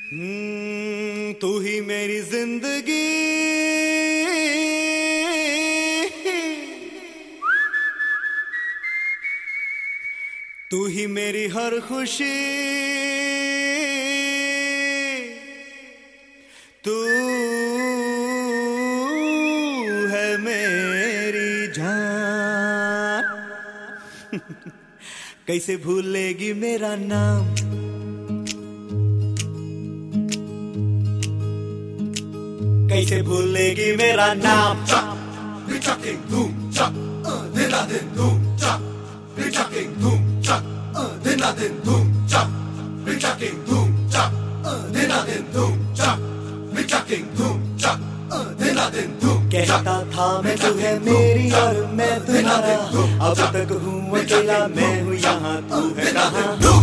तू ही मेरी जिंदगी, तू ही मेरी हर खुशी, तू है मेरी जान। कैसे भूलेगी मेरा नाम, कैसे भूलेगी मेरा नाम। कहता था मैं तू है मेरी और मैं तुम्हारा, अब तक हूँ अकेला, मैं हूँ यहाँ तू है कहाँ।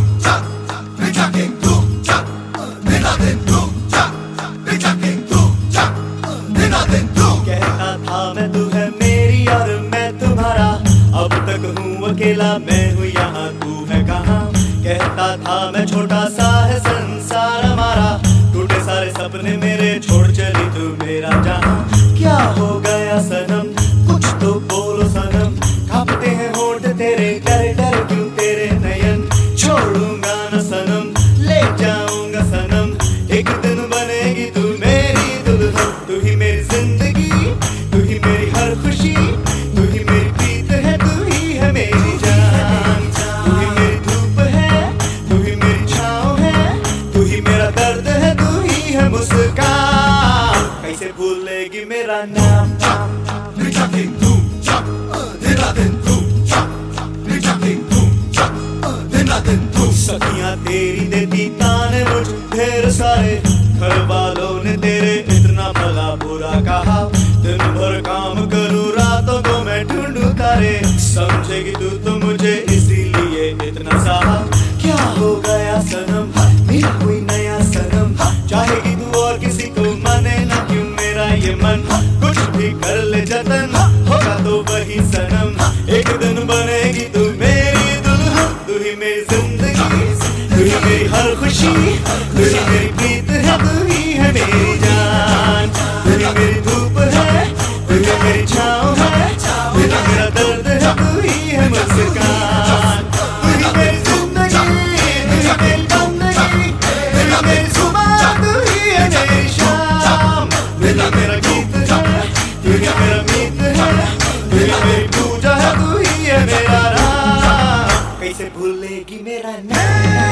कहता था मैं तू है मेरी और मैं तुम्हारा, अब तक हूँ अकेला, मैं हूँ यहाँ तू है कहाँ। कहता था मैं छोटा सा है संसार हमारा, टूटे सारे सपने मेरे, छोड़ चली तू मेरा जहाँ। क्या हो गया सनम, कुछ तो बोलो सनम, कांपते हैं होंठ तेरे, डर डर क्यों तेरे नयन। छोड़ूंगा न सनम, ले जाऊंगा सनम, एक दिन बनेगी तू मेरी दुल्हन। तू ही मेरी जिंदगी, तू ही मेरी हर खुशी, तू ही मेरी प्रीत है, तू ही है मेरी जान। तू ही मेरी धूप है, तू ही मेरी छाँव है, तू ही मेरा दर्द है, तू ही है मुस्कान। कैसे भूलेगी मेरा नाम। सखियां तेरी देती ताने मुझ ढेर सारे, घर वालों ने तेरे इतना भला बुरा कहा। दिन भर काम करूं रातों को मैं ढूंढूं तारे, समझेगी तू तो मुझे इसीलिए इतना सहा। क्या हो गया सनम, मेरा कोई नया सनम, चाहेगी तू और किसी को, माने ना क्यों मेरा ये मन। कुछ भी कर ले जतन, होगा तो वही सनम, एक दिन बनेगी तू मेरी दुल्हन। तू ही मेरी जिंदगी, तू ही मेरी हर खुशी, तू ही मेरी प्रीत है, तू ही है मेरी जान। तू ही मेरी धूप है, तू ही मेरी छाँव है, तू ही मेरा दर्द है, तू ही है मुस्कान। तू ही मेरी जिंदगी, तू ही मेरी बंदगी, तू ही मेरी सुबह, तू ही है मेरी शाम। तू ही मेरा गीत है, तू ही मेरा मीत है, तू ही मेरी पूजा है, तू ही है मेरा राम। कैसे भूलेगी मेरा नाम।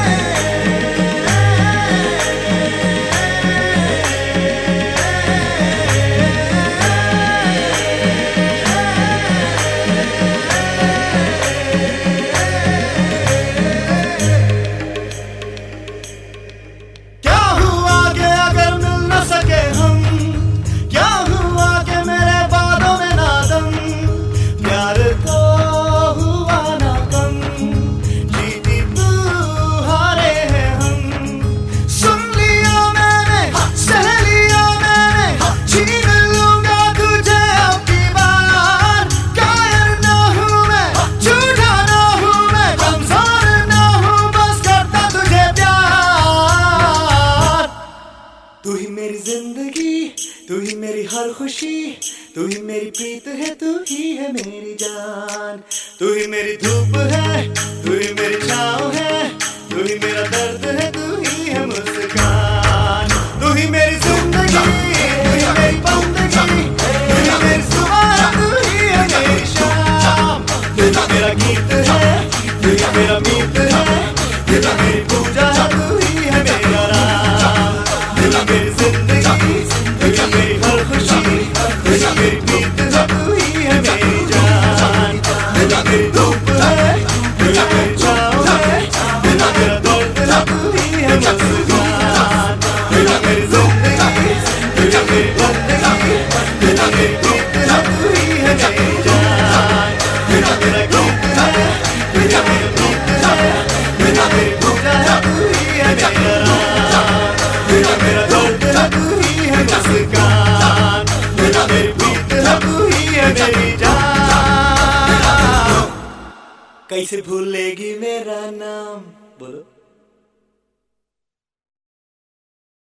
क्या हुआ कि अगर मिल न सके हम, क्या हुआ कि मेरे बातों में ना दम। प्यार तो हुआ ना कम, जीती तू हारे हैं हम। सुन लिया मैंने, सह लिया मैंने, छीन लूंगा तुझे अब की बार। कायर ना हूँ मैं, झूठा ना हूँ मैं, कमजोर ना हूँ, बस करता तुझे प्यार। तू ही मेरी जिंदगी, तू ही मेरी हर खुशी, तू ही मेरी प्रीत है, तू ही है मेरी जान। तू ही मेरी धूप है, तू ही मेरी छाँव है, तू ही मेरा दर्द है, तू ही है मुस्कान। तू ही मेरी जिंदगी, तू ही मेरी बंदगी, तू ही मेरी सुबह, तू ही है मेरी शाम। तू ही मेरा गीत है, तू ही मेरा मीत है, तू ही मेरी पूजा है, तू ही है मेरा राम। तू ही मेरी जिंदगी, तू ही मेरी हर खुशी, तू ही मेरी प्रीत है, तू ही है मेरी जान। तू ही मेरी धूप है, तू ही मेरी छाँव है, तू ही मेरा दर्द है, तू ही है मुस्कान। तू ही मेरी जिंदगी, तू ही मेरी बंदगी, तू ही मेरी प्रीत है, तू ही है मेरी जान। तू ही मेरा गीत है, तू ही मेरी प्रीत है, तू ही मेरी पूजा है, तू ही है मेरा राम। तू ही मेरा दर्द है, तू ही है मुस्कान। तू ही मेरी प्रीत है, तू ही है मेरी जान। कैसे भूलेगी मेरा नाम, बोलो।